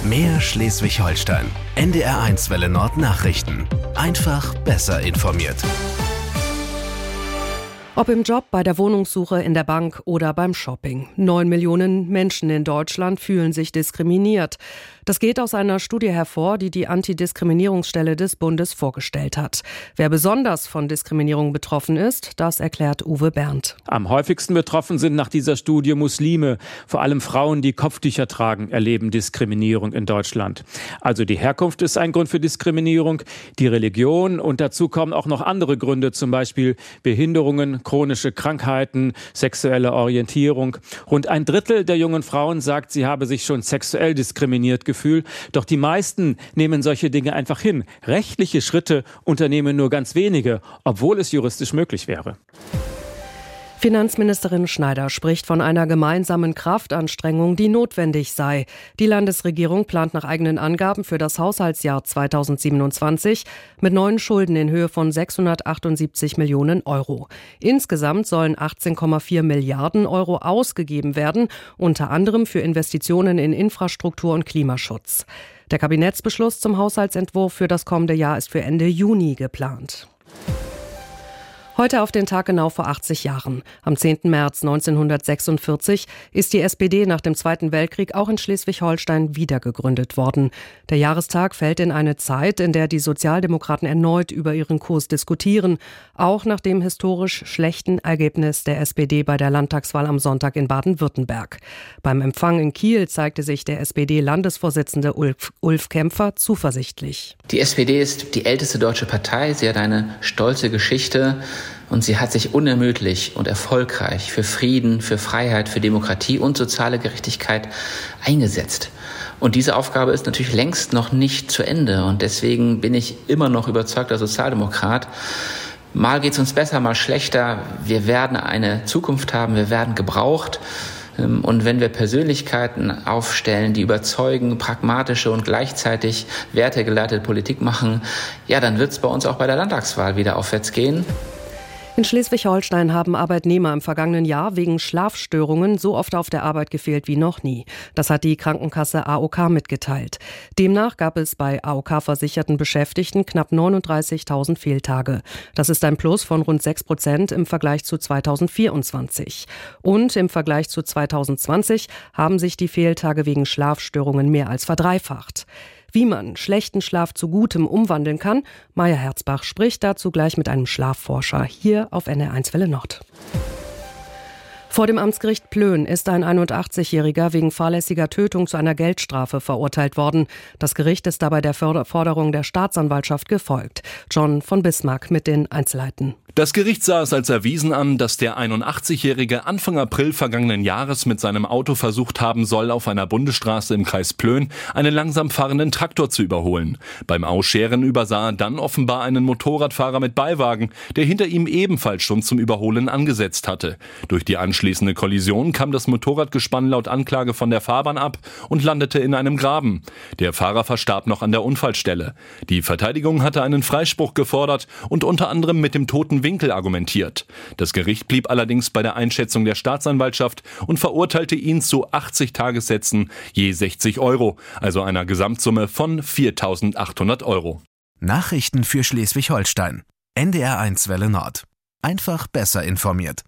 Mehr Schleswig-Holstein. NDR1 Welle Nord Nachrichten. Einfach besser informiert. Ob im Job, bei der Wohnungssuche, in der Bank oder beim Shopping. 9 Millionen Menschen in Deutschland fühlen sich diskriminiert. Das geht aus einer Studie hervor, die die Antidiskriminierungsstelle des Bundes vorgestellt hat. Wer besonders von Diskriminierung betroffen ist, das erklärt Uwe Berndt. Am häufigsten betroffen sind nach dieser Studie Muslime. Vor allem Frauen, die Kopftücher tragen, erleben Diskriminierung in Deutschland. Also die Herkunft ist ein Grund für Diskriminierung, die Religion und dazu kommen auch noch andere Gründe, zum Beispiel Behinderungen, chronische Krankheiten, sexuelle Orientierung. Rund ein Drittel der jungen Frauen sagt, sie habe sich schon sexuell diskriminiert gefühlt. Doch die meisten nehmen solche Dinge einfach hin. Rechtliche Schritte unternehmen nur ganz wenige, obwohl es juristisch möglich wäre. Finanzministerin Schneider spricht von einer gemeinsamen Kraftanstrengung, die notwendig sei. Die Landesregierung plant nach eigenen Angaben für das Haushaltsjahr 2027 mit neuen Schulden in Höhe von 678 Millionen Euro. Insgesamt sollen 18,4 Milliarden Euro ausgegeben werden, unter anderem für Investitionen in Infrastruktur und Klimaschutz. Der Kabinettsbeschluss zum Haushaltsentwurf für das kommende Jahr ist für Ende Juni geplant. Heute auf den Tag genau vor 80 Jahren. Am 10. März 1946 ist die SPD nach dem Zweiten Weltkrieg auch in Schleswig-Holstein wiedergegründet worden. Der Jahrestag fällt in eine Zeit, in der die Sozialdemokraten erneut über ihren Kurs diskutieren, auch nach dem historisch schlechten Ergebnis der SPD bei der Landtagswahl am Sonntag in Baden-Württemberg. Beim Empfang in Kiel zeigte sich der SPD-Landesvorsitzende Ulf Kämpfer zuversichtlich. Die SPD ist die älteste deutsche Partei. Sie hat eine stolze Geschichte. Und sie hat sich unermüdlich und erfolgreich für Frieden, für Freiheit, für Demokratie und soziale Gerechtigkeit eingesetzt. Und diese Aufgabe ist natürlich längst noch nicht zu Ende. Und deswegen bin ich immer noch überzeugter Sozialdemokrat. Mal geht's uns besser, mal schlechter. Wir werden eine Zukunft haben, wir werden gebraucht. Und wenn wir Persönlichkeiten aufstellen, die überzeugen, pragmatische und gleichzeitig wertegeleitete Politik machen, ja, dann wird's bei uns auch bei der Landtagswahl wieder aufwärts gehen. In Schleswig-Holstein haben Arbeitnehmer im vergangenen Jahr wegen Schlafstörungen so oft auf der Arbeit gefehlt wie noch nie. Das hat die Krankenkasse AOK mitgeteilt. Demnach gab es bei AOK-versicherten Beschäftigten knapp 39.000 Fehltage. Das ist ein Plus von rund 6% im Vergleich zu 2024. Und im Vergleich zu 2020 haben sich die Fehltage wegen Schlafstörungen mehr als verdreifacht. Wie man schlechten Schlaf zu Gutem umwandeln kann, Maja Herzbach spricht dazu gleich mit einem Schlafforscher hier auf NDR1 Welle Nord. Vor dem Amtsgericht Plön ist ein 81-Jähriger wegen fahrlässiger Tötung zu einer Geldstrafe verurteilt worden. Das Gericht ist dabei der Forderung der Staatsanwaltschaft gefolgt. John von Bismarck mit den Einzelheiten. Das Gericht sah es als erwiesen an, dass der 81-Jährige Anfang April vergangenen Jahres mit seinem Auto versucht haben soll, auf einer Bundesstraße im Kreis Plön einen langsam fahrenden Traktor zu überholen. Beim Ausscheren übersah er dann offenbar einen Motorradfahrer mit Beiwagen, der hinter ihm ebenfalls schon zum Überholen angesetzt hatte. Durch die anschließende Kollision kam das Motorradgespann laut Anklage von der Fahrbahn ab und landete in einem Graben. Der Fahrer verstarb noch an der Unfallstelle. Die Verteidigung hatte einen Freispruch gefordert und unter anderem mit dem toten Winkel argumentiert. Das Gericht blieb allerdings bei der Einschätzung der Staatsanwaltschaft und verurteilte ihn zu 80 Tagessätzen je 60 Euro, also einer Gesamtsumme von 4.800 Euro. Nachrichten für Schleswig-Holstein. NDR1 Welle Nord. Einfach besser informiert.